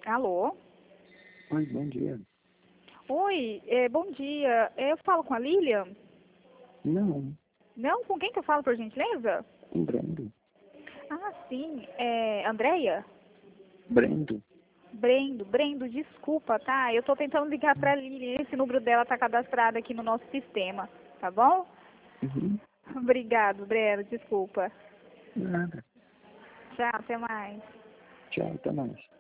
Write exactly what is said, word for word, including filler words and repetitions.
Alô? Oi, bom dia. Oi, é, bom dia. É, Eu falo com a Lilian? Não, Não? Com quem que eu falo, por gentileza? um Brendo. Ah, sim. É Andréia? Brendo? Brendo, Brendo, desculpa, tá? Eu tô tentando ligar pra Lilian. Esse número dela tá cadastrado aqui no nosso sistema, tá bom? Uhum. Obrigado, Breno, desculpa. Nada. Tchau, até mais. Tchau, até mais.